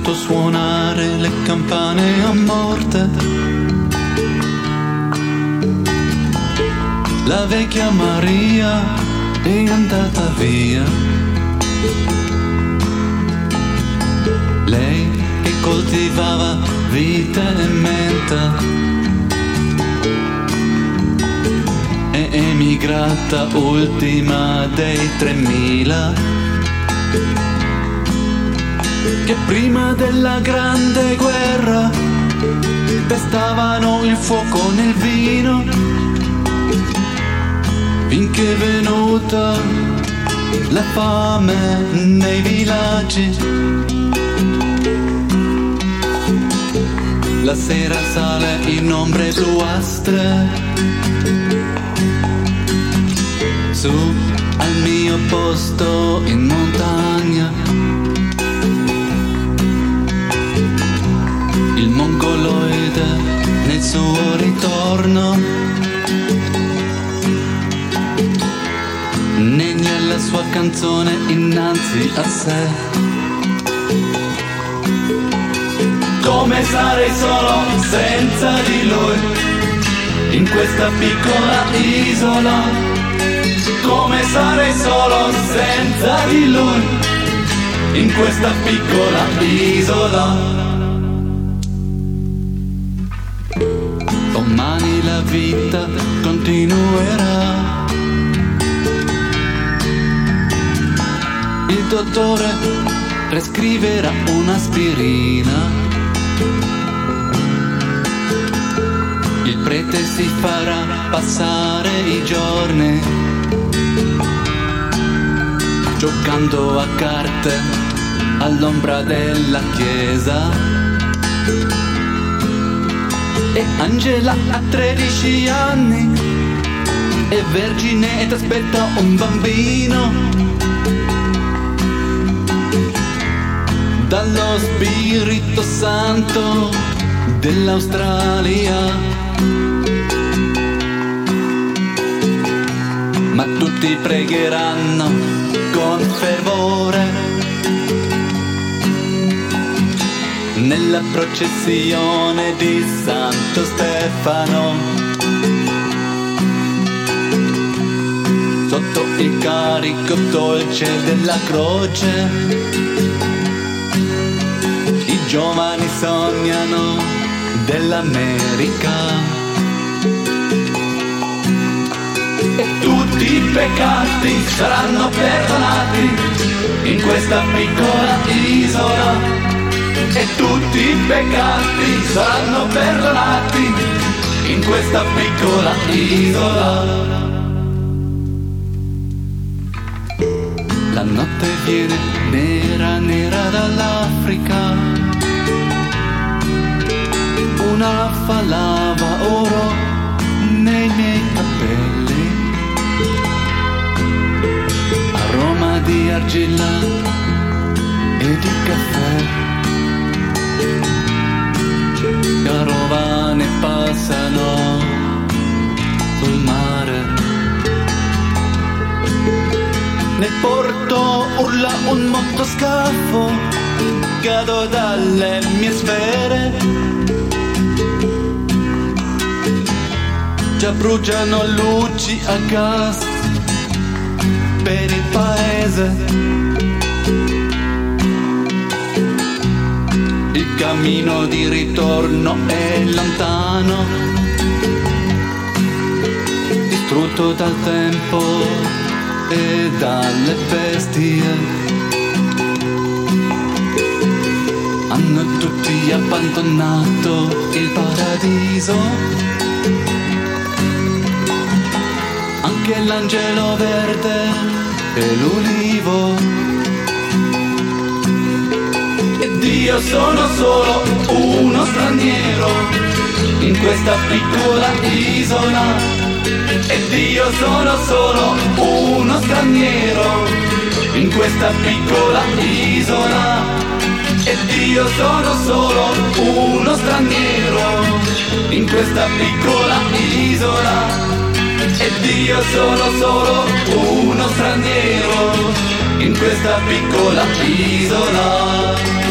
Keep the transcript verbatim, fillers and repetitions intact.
sento suonare le campane a morte. La vecchia Maria è andata via. Lei che coltivava vita e menta è emigrata ultima dei tremila, che prima della grande guerra pestavano il fuoco nel vino, finché è venuta la fame nei villaggi. La sera sale in ombre bluastre su al mio posto in montagna. Il mongoloide nel suo ritorno, negna la sua canzone innanzi a sé. Come sarei solo senza di lui, in questa piccola isola. Come sarei solo senza di lui, in questa piccola isola. Domani la vita continuerà. Il dottore prescriverà un'aspirina. Il prete si farà passare i giorni giocando a carte all'ombra della chiesa. E Angela ha tredici anni, è vergine ed aspetta un bambino dallo Spirito Santo dell'Australia. Ma tutti pregheranno con fervore nella processione di Santo Stefano, sotto il carico dolce della croce. I giovani sognano dell'America e tutti i peccati saranno perdonati in questa piccola isola. E tutti i peccati saranno perdonati in questa piccola isola. La notte viene nera, nera dall'Africa. Una falava oro nei miei capelli, aroma di argilla e di caffè. Carovane passano sul mare, nel porto urla un motoscafo, cado dalle mie sfere. Già bruciano luci a gas per il paese. Il cammino di ritorno è lontano, distrutto dal tempo e dalle bestie. Hanno tutti abbandonato il paradiso, anche l'angelo verde e l'ulivo. Io sono solo uno straniero in questa piccola isola. Ed io sono solo uno straniero in questa piccola isola. Ed io sono solo uno straniero in questa piccola isola. Ed io sono solo uno straniero in questa piccola isola.